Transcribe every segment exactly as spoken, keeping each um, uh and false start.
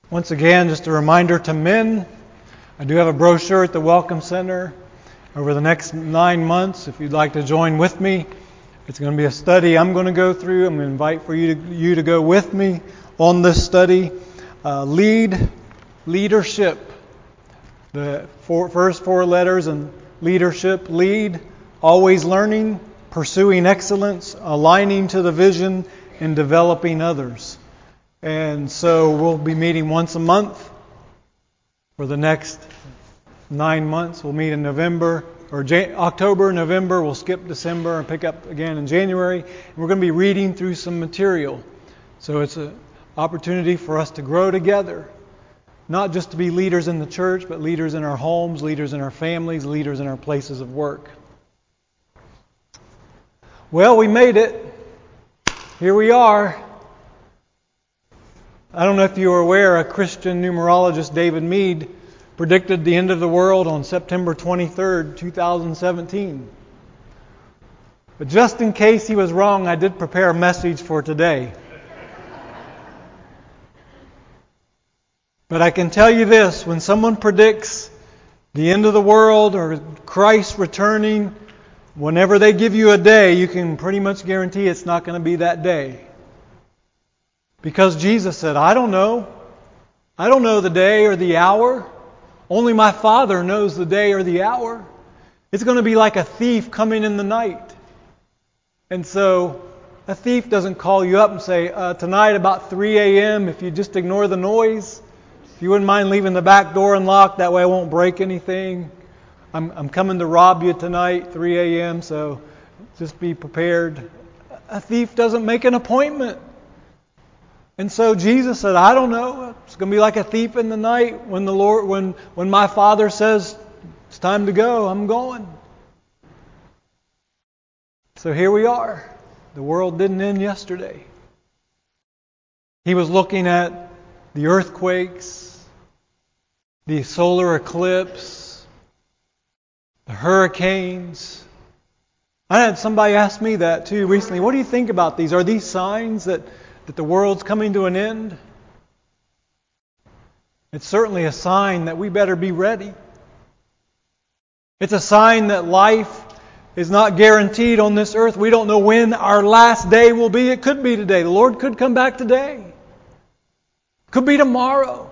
Once again, just a reminder to men, I do have a brochure at the Welcome Center over the next nine months. If you'd like to join with me, it's going to be a study I'm going to go through. I'm going to invite for you to, you to go with me on this study. Uh, lead, leadership. The four, first four letters in leadership. Lead, always learning, pursuing excellence, aligning to the vision, and developing others. And so we'll be meeting once a month for the next nine months. We'll meet in November, or Jan- October, November. We'll skip December and pick up again in January. And we're going to be reading through some material. So it's an opportunity for us to grow together. Not just to be leaders in the church, but leaders in our homes, leaders in our families, leaders in our places of work. Well, we made it. Here we are. I don't know if you are aware, a Christian numerologist, David Meade, predicted the end of the world on September twenty-third, twenty seventeen. But just in case he was wrong, I did prepare a message for today. But I can tell you this, when someone predicts the end of the world or Christ returning, whenever they give you a day, you can pretty much guarantee it's not going to be that day. Because Jesus said, I don't know. I don't know the day or the hour. Only my Father knows the day or the hour. It's going to be like a thief coming in the night. And so a thief doesn't call you up and say, uh, tonight about three a.m., if you just ignore the noise, if you wouldn't mind leaving the back door unlocked, that way I won't break anything. I'm, I'm coming to rob you tonight, three a.m., so just be prepared. A thief doesn't make an appointment. And so Jesus said, I don't know. It's going to be like a thief in the night when the Lord, when, when my Father says it's time to go, I'm going. So here we are. The world didn't end yesterday. He was looking at the earthquakes, the solar eclipse, the hurricanes. I had somebody ask me that too recently. What do you think about these? Are these signs that that the world's coming to an end? It's certainly a sign that we better be ready. It's a sign that life is not guaranteed on this earth. We don't know when our last day will be. It could be today. The Lord could come back today. It could be tomorrow.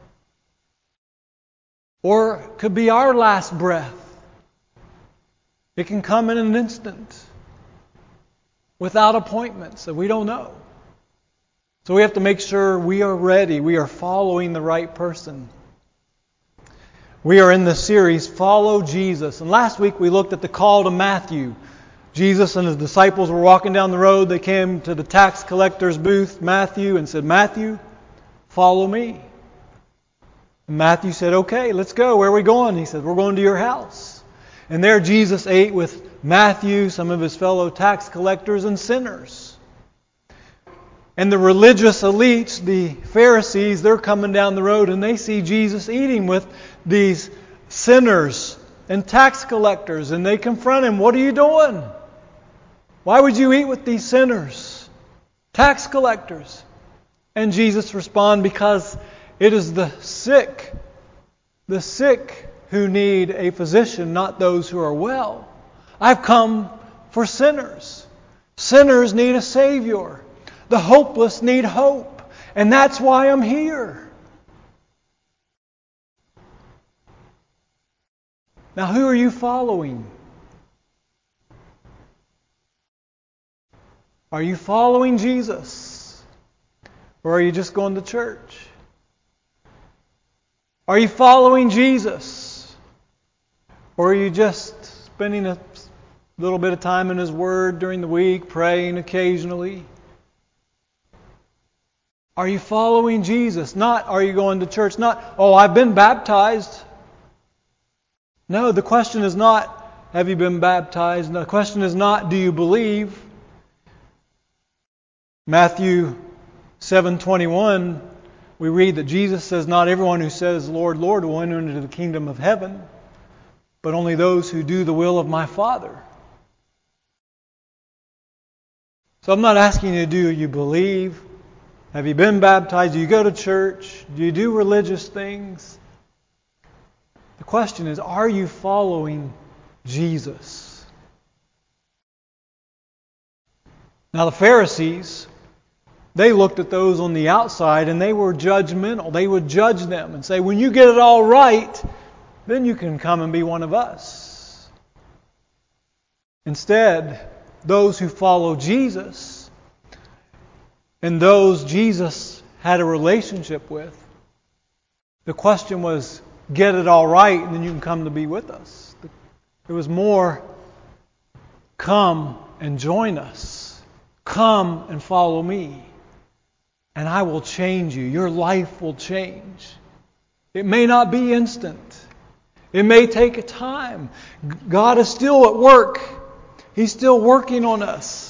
Or it could be our last breath. It can come in an instant without appointment, so we don't know. So we have to make sure we are ready. We are following the right person. We are in the series, Follow Jesus. And last week we looked at the call to Matthew. Jesus and his disciples were walking down the road. They came to the tax collector's booth, Matthew, and said, Matthew, follow me. And Matthew said, okay, let's go. Where are we going? He said, we're going to your house. And there Jesus ate with Matthew, some of his fellow tax collectors and sinners. And the religious elites, the Pharisees, they're coming down the road and they see Jesus eating with these sinners and tax collectors. And they confront him, what are you doing? Why would you eat with these sinners, tax collectors? And Jesus responds, because it is the sick, the sick who need a physician, not those who are well. I've come for sinners. Sinners need a Savior. The hopeless need hope. And that's why I'm here. Now, who are you following? Are you following Jesus? Or are you just going to church? Are you following Jesus? Or are you just spending a little bit of time in His Word during the week, praying occasionally? Are you following Jesus? Not, are you going to church? Not, oh, I've been baptized. No, the question is not, have you been baptized? The question is not, do you believe? Matthew seven twenty-one, we read that Jesus says, not everyone who says, Lord, Lord, will enter into the kingdom of heaven, but only those who do the will of my Father. So I'm not asking you, do you believe? Have you been baptized? Do you go to church? Do you do religious things? The question is, are you following Jesus? Now the Pharisees, they looked at those on the outside and they were judgmental. They would judge them and say, when you get it all right, then you can come and be one of us. Instead, those who follow Jesus and those Jesus had a relationship with, the question was, get it all right and then you can come to be with us. It was more, come and join us. Come and follow me. And I will change you. Your life will change. It may not be instant. It may take a time. God is still at work. He's still working on us.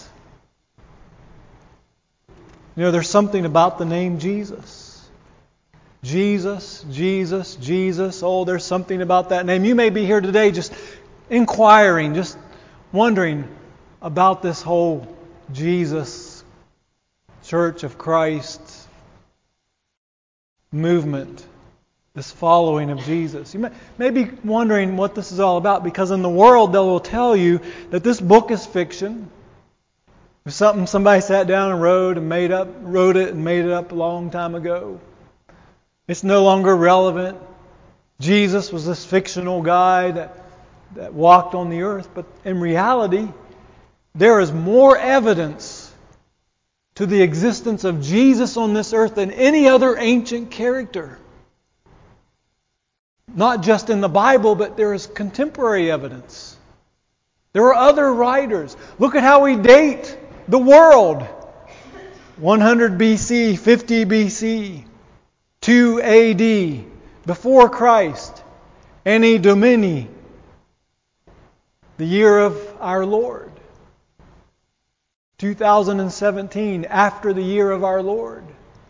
You know, there's something about the name Jesus. Jesus, Jesus, Jesus. Oh, there's something about that name. You may be here today just inquiring, just wondering about this whole Jesus, Church of Christ movement, this following of Jesus. You may, may be wondering what this is all about, because in the world they will tell you that this book is fiction. It's something somebody sat down and wrote and made up, wrote it and made it up a long time ago. It's no longer relevant. Jesus was this fictional guy that, that walked on the earth. But in reality, there is more evidence to the existence of Jesus on this earth than any other ancient character. Not just in the Bible, but there is contemporary evidence. There are other writers. Look at how we date the world. one hundred B C, fifty B C, two A D, before Christ, Anno Domini, the year of our Lord. two thousand seventeen, after the year of our Lord.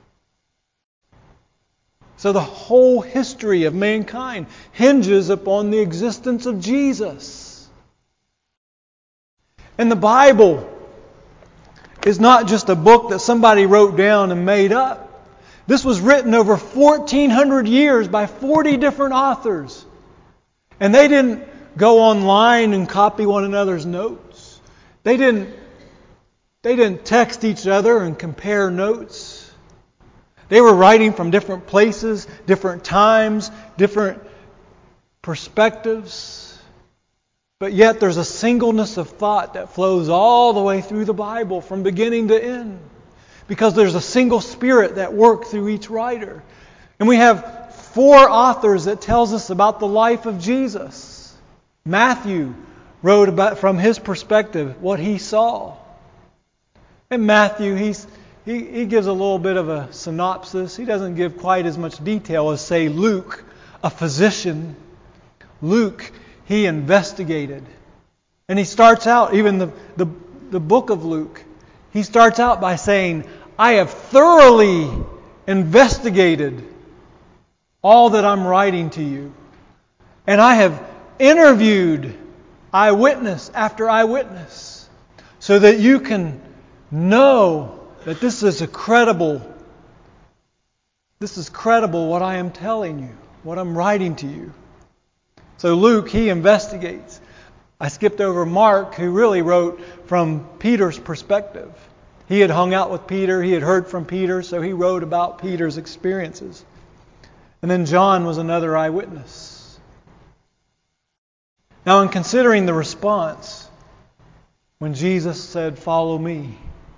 So the whole history of mankind hinges upon the existence of Jesus. And the Bible is not just a book that somebody wrote down and made up. This was written over fourteen hundred years by forty different authors. And they didn't go online and copy one another's notes. They didn't, they didn't text each other and compare notes. They were writing from different places, different times, different perspectives. But yet there's a singleness of thought that flows all the way through the Bible from beginning to end. Because there's a single spirit that worked through each writer. And we have four authors that tells us about the life of Jesus. Matthew wrote about from his perspective what he saw. And Matthew, he's, he, he gives a little bit of a synopsis. He doesn't give quite as much detail as, say, Luke, a physician. Luke, he investigated. And he starts out, even the, the, the book of Luke, he starts out by saying, I have thoroughly investigated all that I'm writing to you. And I have interviewed eyewitness after eyewitness so that you can know that this is a credible, this is credible what I am telling you, what I'm writing to you. So Luke, he investigates. I skipped over Mark, who really wrote from Peter's perspective. He had hung out with Peter, he had heard from Peter, so he wrote about Peter's experiences. And then John was another eyewitness. Now, in considering the response, when Jesus said, "Follow me,"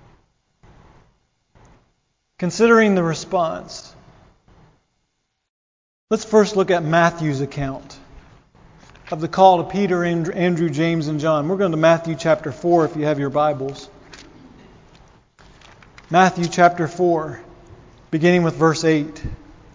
considering the response, let's first look at Matthew's account of the call to Peter, Andrew, James, and John. We're going to Matthew chapter four if you have your Bibles. Matthew chapter four, beginning with verse eight.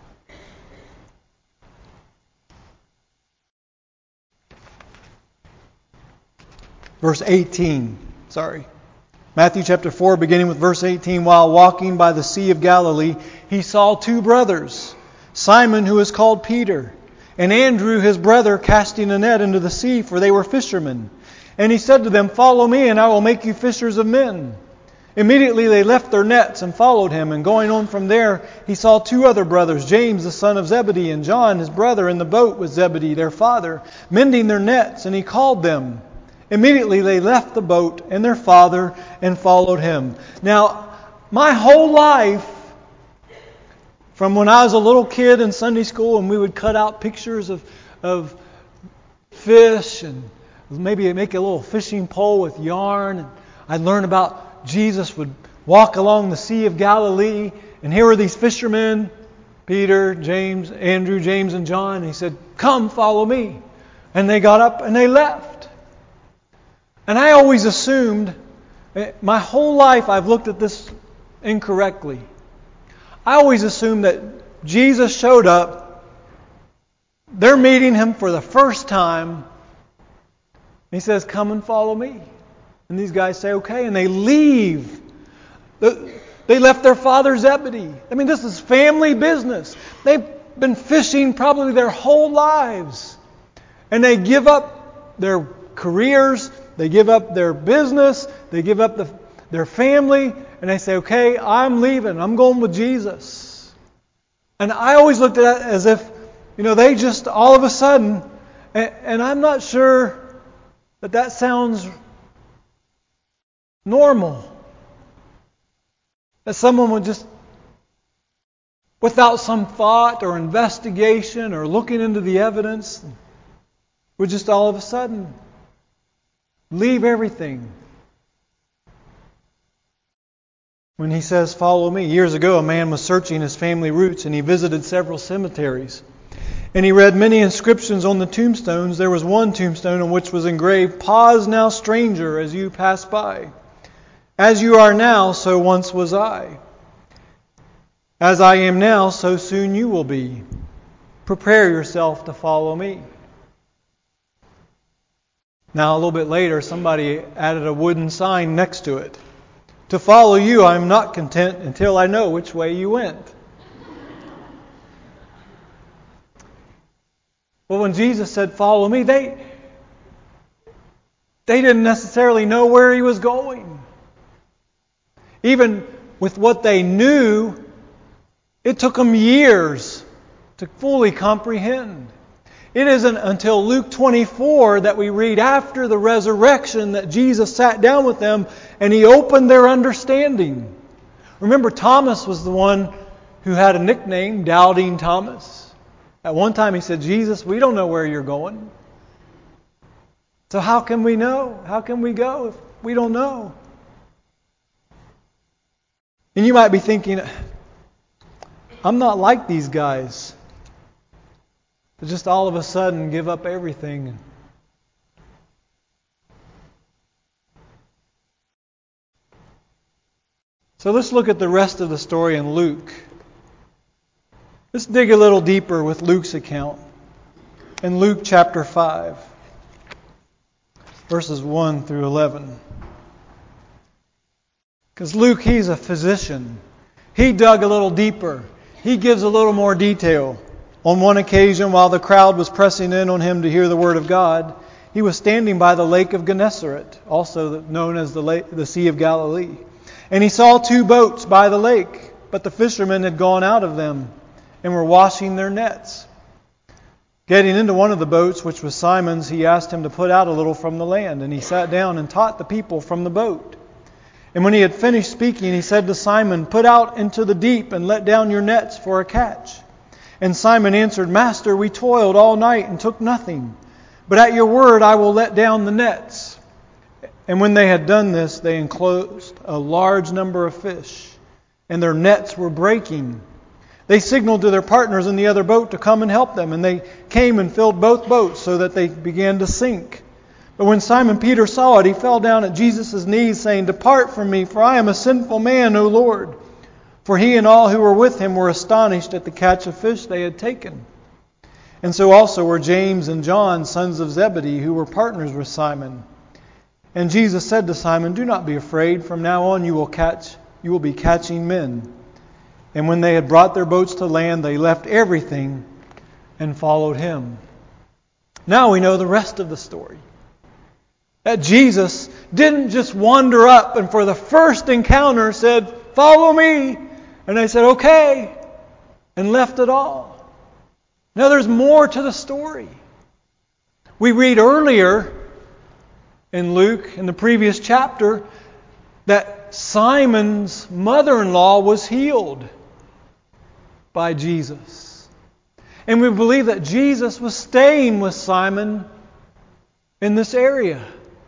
Verse eighteen, sorry. Matthew chapter four, beginning with verse eighteen. While walking by the Sea of Galilee, he saw two brothers, Simon, who is called Peter, and Andrew, his brother, casting a net into the sea, for they were fishermen. And he said to them, "Follow me, and I will make you fishers of men." Immediately they left their nets and followed him, and going on from there, he saw two other brothers, James the son of Zebedee, and John his brother, in the boat with Zebedee their father, mending their nets, and he called them. Immediately they left the boat and their father and followed him. Now, my whole life, from when I was a little kid in Sunday school and we would cut out pictures of, of fish and maybe make a little fishing pole with yarn, and I'd learn about Jesus would walk along the Sea of Galilee, and here were these fishermen, Peter, James, Andrew, James, and John. And he said, "Come, follow me." And they got up and they left. And I always assumed, my whole life I've looked at this incorrectly. I always assumed that Jesus showed up, they're meeting Him for the first time. He says, "Come and follow me." And these guys say, "Okay," and they leave. They left their father Zebedee. I mean, this is family business. They've been fishing probably their whole lives. And they give up their careers, they give up their business, they give up the, their family, and they say, "Okay, I'm leaving. I'm going with Jesus." And I always looked at it as if, you know, they just all of a sudden, and, and I'm not sure that that sounds normal. That someone would just, without some thought or investigation or looking into the evidence, would just all of a sudden leave everything. When he says, "Follow me," years ago a man was searching his family roots and he visited several cemeteries. And he read many inscriptions on the tombstones. There was one tombstone on which was engraved, "Pause now, stranger, as you pass by. As you are now, so once was I. As I am now, so soon you will be. Prepare yourself to follow me." Now, a little bit later, somebody added a wooden sign next to it. "To follow you, I am not content until I know which way you went." Well, when Jesus said, "Follow me," they, they didn't necessarily know where He was going. Even with what they knew, it took them years to fully comprehend. It isn't until Luke twenty-four that we read after the resurrection that Jesus sat down with them and He opened their understanding. Remember, Thomas was the one who had a nickname, Doubting Thomas. At one time he said, "Jesus, we don't know where you're going. So how can we know? How can we go if we don't know?" And you might be thinking, I'm not like these guys. To just all of a sudden give up everything. So let's look at the rest of the story in Luke. Let's dig a little deeper with Luke's account. In Luke chapter five, verses one through eleven. Because Luke, he's a physician. He dug a little deeper. He gives a little more detail. On one occasion, while the crowd was pressing in on him to hear the word of God, he was standing by the lake of Gennesaret, also known as the, lake, the Sea of Galilee. And he saw two boats by the lake, but the fishermen had gone out of them and were washing their nets. Getting into one of the boats, which was Simon's, he asked him to put out a little from the land, and he sat down and taught the people from the boat. And when he had finished speaking, he said to Simon, "Put out into the deep and let down your nets for a catch." And Simon answered, "Master, we toiled all night and took nothing, but at your word I will let down the nets." And when they had done this, they enclosed a large number of fish, and their nets were breaking. They signaled to their partners in the other boat to come and help them, and they came and filled both boats so that they began to sink. But when Simon Peter saw it, he fell down at Jesus' knees, saying, "Depart from me, for I am a sinful man, O Lord." For he and all who were with him were astonished at the catch of fish they had taken. And so also were James and John, sons of Zebedee, who were partners with Simon. And Jesus said to Simon, "Do not be afraid. From now on you will catch, you will be catching men." And when they had brought their boats to land, they left everything and followed him. Now we know the rest of the story. That Jesus didn't just wander up and for the first encounter said, "Follow me." And they said, "Okay," and left it all. Now there's more to the story. We read earlier in Luke, in the previous chapter, that Simon's mother-in-law was healed by Jesus. And we believe that Jesus was staying with Simon in this area.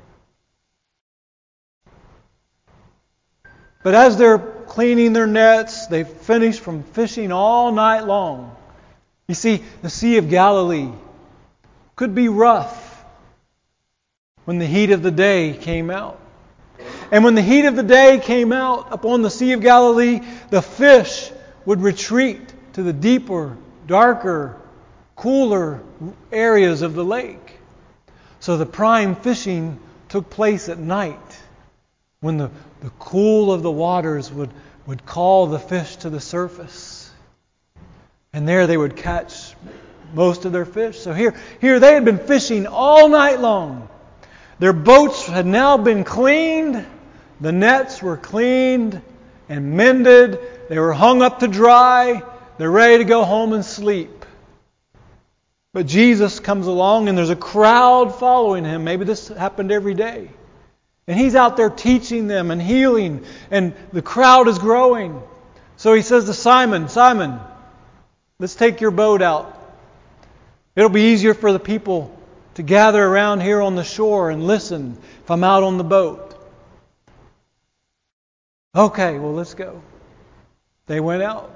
But as they're cleaning their nets, they've finished from fishing all night long. You see, the Sea of Galilee could be rough when the heat of the day came out. And when the heat of the day came out upon the Sea of Galilee, the fish would retreat to the deeper, darker, cooler areas of the lake. So the prime fishing took place at night, when the, the cool of the waters would, would call the fish to the surface. And there they would catch most of their fish. So here, here they had been fishing all night long. Their boats had now been cleaned. The nets were cleaned and mended. They were hung up to dry. They're ready to go home and sleep. But Jesus comes along and there's a crowd following Him. Maybe this happened every day. And He's out there teaching them and healing. And the crowd is growing. So He says to Simon, "Simon, let's take your boat out. It'll be easier for the people to gather around here on the shore and listen if I'm out on the boat." Okay, well, let's go. They went out.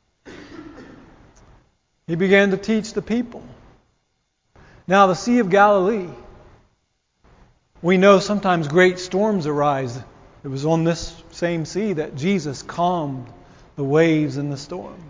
He began to teach the people. Now, the Sea of Galilee, we know sometimes great storms arise. It was on this same sea that Jesus calmed the waves in the storm.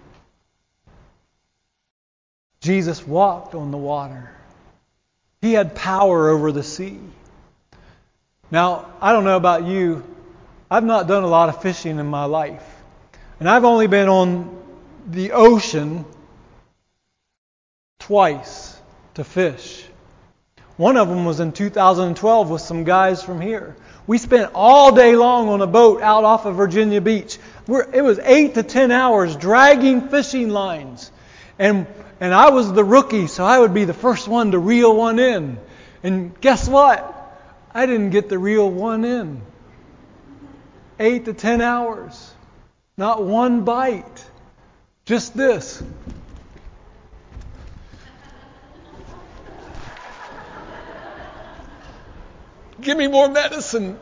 Jesus walked on the water. He had power over the sea. Now, I don't know about you. I've not done a lot of fishing in my life. And I've only been on the ocean twice to fish. One of them was in two thousand twelve with some guys from here. We spent all day long on a boat out off of Virginia Beach. We're, it was eight to ten hours dragging fishing lines. And And I was the rookie, so I would be the first one to reel one in. And guess what? I didn't get to reel one in. Eight to ten hours. Not one bite. Just this. Give me more medicine.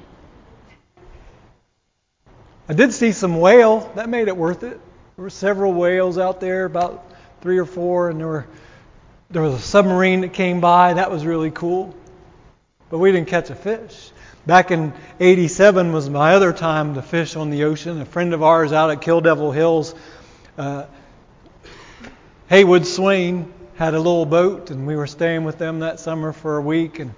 I did see some whale. That made it worth it. There were several whales out there, about three or four, and there were there was a submarine that came by. That was really cool. But we didn't catch a fish. Back in eighty-seven was my other time to fish on the ocean. A friend of ours out at Kill Devil Hills, uh, Haywood Swain, had a little boat, and we were staying with them that summer for a week, and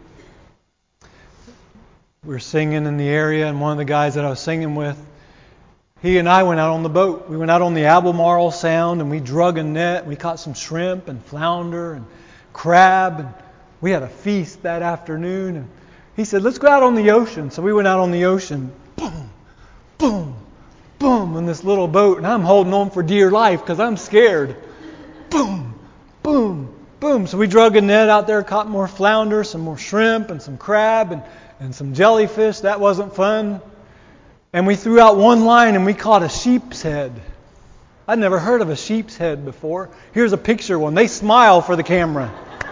we were singing in the area, and one of the guys that I was singing with, he and I went out on the boat. We went out on the Albemarle Sound and we drug a net. We caught some shrimp and flounder and crab. And we had a feast that afternoon. And he said, "Let's go out on the ocean." So we went out on the ocean. Boom, boom, boom, in this little boat. And I'm holding on for dear life because I'm scared. Boom, boom, boom. So we drug a net out there, caught more flounder, some more shrimp and some crab and, and some jellyfish. That wasn't fun. And we threw out one line and we caught a sheep's head. I'd never heard of a sheep's head before. Here's a picture one. They smile for the camera.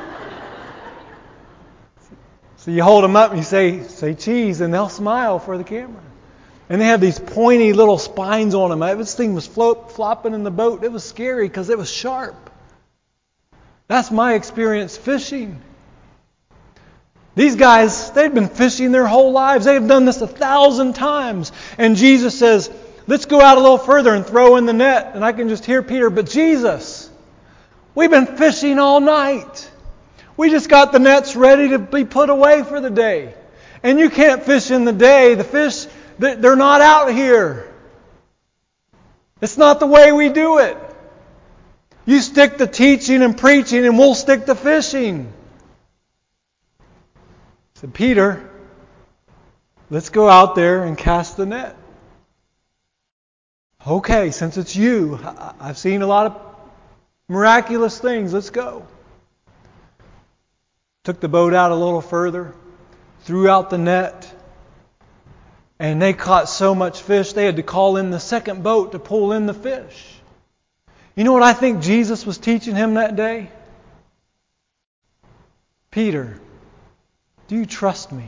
So you hold them up and you say, say cheese, and they'll smile for the camera. And they have these pointy little spines on them. This thing was float, flopping in the boat. It was scary because it was sharp. That's my experience fishing. These guys, they've been fishing their whole lives. They've done this a thousand times. And Jesus says, "Let's go out a little further and throw in the net." And I can just hear Peter, "But Jesus, we've been fishing all night. We just got the nets ready to be put away for the day. And you can't fish in the day. The fish, they're not out here. It's not the way we do it. You stick to teaching and preaching and we'll stick to fishing." So Peter, let's go out there and cast the net. Okay, since it's you, I've seen a lot of miraculous things. Let's go. Took the boat out a little further, threw out the net, and they caught so much fish they had to call in the second boat to pull in the fish. You know what I think Jesus was teaching him that day? Peter, do you trust me?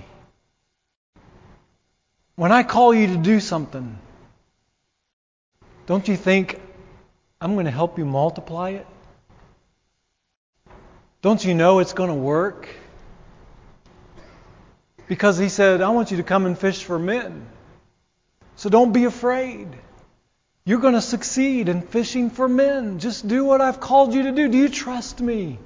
When I call you to do something, don't you think I'm going to help you multiply it? Don't you know it's going to work? Because he said, I want you to come and fish for men. So don't be afraid. You're going to succeed in fishing for men. Just do what I've called you to do. Do you trust me?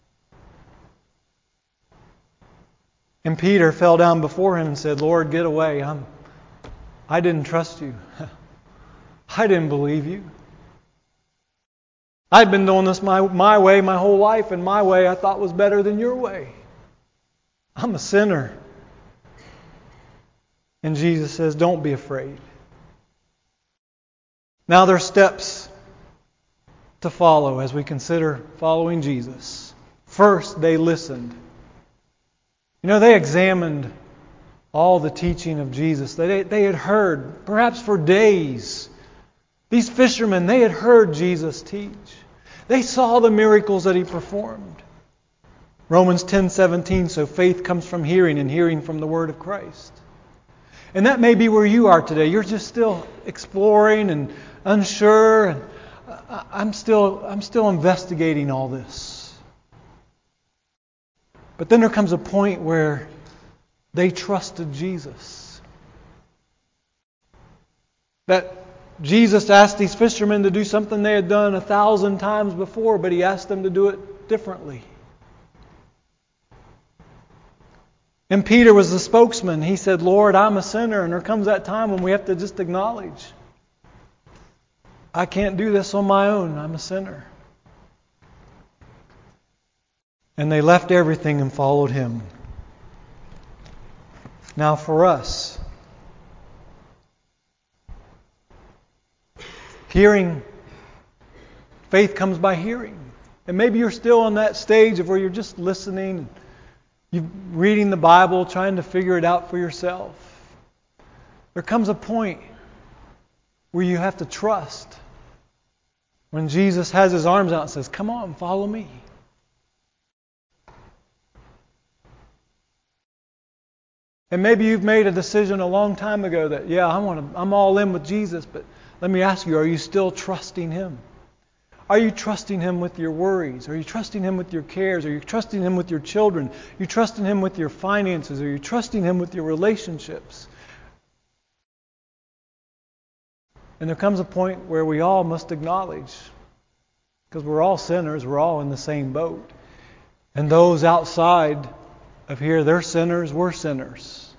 And Peter fell down before him and said, Lord, get away. I'm, I didn't trust you. I didn't believe you. I'd been doing this my, my way my whole life, and my way I thought was better than your way. I'm a sinner. And Jesus says, don't be afraid. Now there are steps to follow as we consider following Jesus. First, they listened. You know, they examined all the teaching of Jesus. They, they had heard, perhaps for days. These fishermen, they had heard Jesus teach. They saw the miracles that He performed. Romans ten seventeen, so faith comes from hearing, and hearing from the Word of Christ. And that may be where you are today. You're just still exploring and unsure. And I'm still, I'm still investigating all this. But then there comes a point where they trusted Jesus. That Jesus asked these fishermen to do something they had done a thousand times before, but He asked them to do it differently. And Peter was the spokesman. He said, Lord, I'm a sinner. And there comes that time when we have to just acknowledge, I can't do this on my own. I'm a sinner. And they left everything and followed Him. Now for us, hearing, faith comes by hearing. And maybe you're still on that stage of where you're just listening, you're reading the Bible, trying to figure it out for yourself. There comes a point where you have to trust. When Jesus has His arms out and says, come on, follow me. And maybe you've made a decision a long time ago that, yeah, I want to, I'm all in with Jesus, but let me ask you, are you still trusting Him? Are you trusting Him with your worries? Are you trusting Him with your cares? Are you trusting Him with your children? Are you trusting Him with your finances? Are you trusting Him with your relationships? And there comes a point where we all must acknowledge, because we're all sinners, we're all in the same boat. And those outside of here, they're sinners, we're sinners.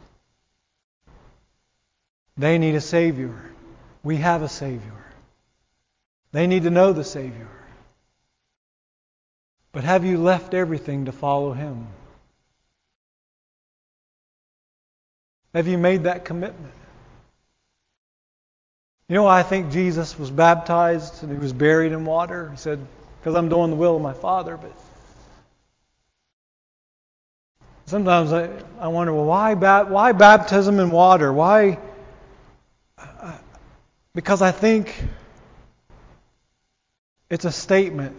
They need a Savior. We have a Savior. They need to know the Savior. But have you left everything to follow Him? Have you made that commitment? You know why I think Jesus was baptized and He was buried in water? He said, because I'm doing the will of my Father. But sometimes I, I wonder, well, why, why baptism in water? Why? Because I think it's a statement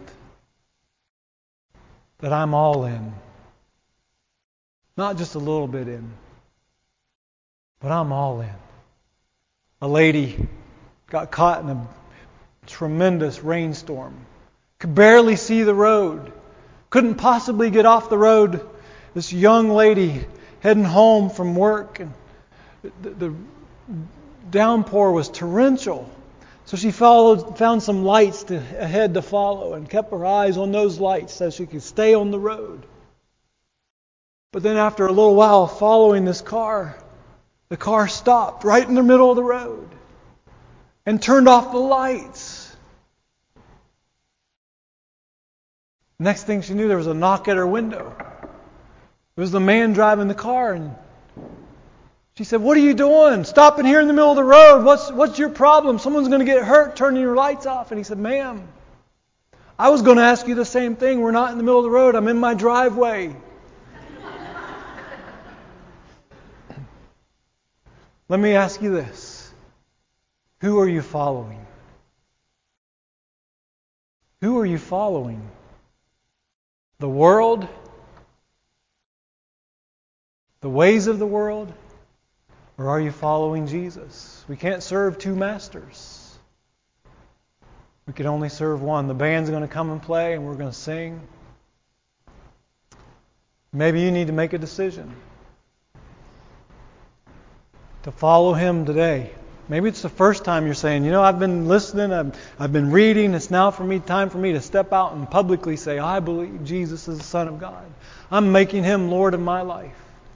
that I'm all in. Not just a little bit in, but I'm all in. A lady got caught in a tremendous rainstorm. Could barely see the road. Couldn't possibly get off the road. This young lady heading home from work, and the, the downpour was torrential. So she followed, found some lights to, ahead to follow, and kept her eyes on those lights so she could stay on the road. But then after a little while following this car, the car stopped right in the middle of the road and turned off the lights. Next thing she knew, there was a knock at her window. It was the man driving the car, and She said, "What are you doing? Stopping here in the middle of the road. What's, what's your problem? Someone's going to get hurt turning your lights off." And he said, "Ma'am, I was going to ask you the same thing. We're not in the middle of the road. I'm in my driveway." Let me ask you this. Who are you following? Who are you following? The world? The ways of the world? Or are you following Jesus? We can't serve two masters. We can only serve one. The band's going to come and play and we're going to sing. Maybe you need to make a decision to follow Him today. Maybe it's the first time you're saying, you know, I've been listening, I've, I've been reading, it's now for me time for me to step out and publicly say, I believe Jesus is the Son of God. I'm making Him Lord of my life.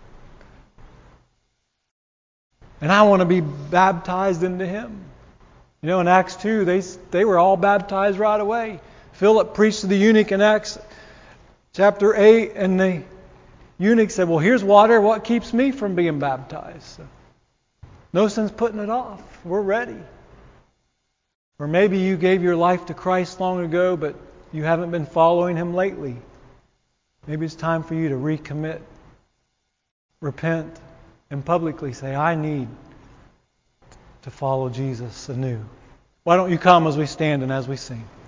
And I want to be baptized into Him. You know, in Acts two, they, they were all baptized right away. Philip preached to the eunuch in Acts chapter eight, and the eunuch said, well, here's water. What keeps me from being baptized? So, no sense putting it off. We're ready. Or maybe you gave your life to Christ long ago, but you haven't been following Him lately. Maybe it's time for you to recommit, repent, and publicly say, I need to follow Jesus anew. Why don't you come as we stand and as we sing?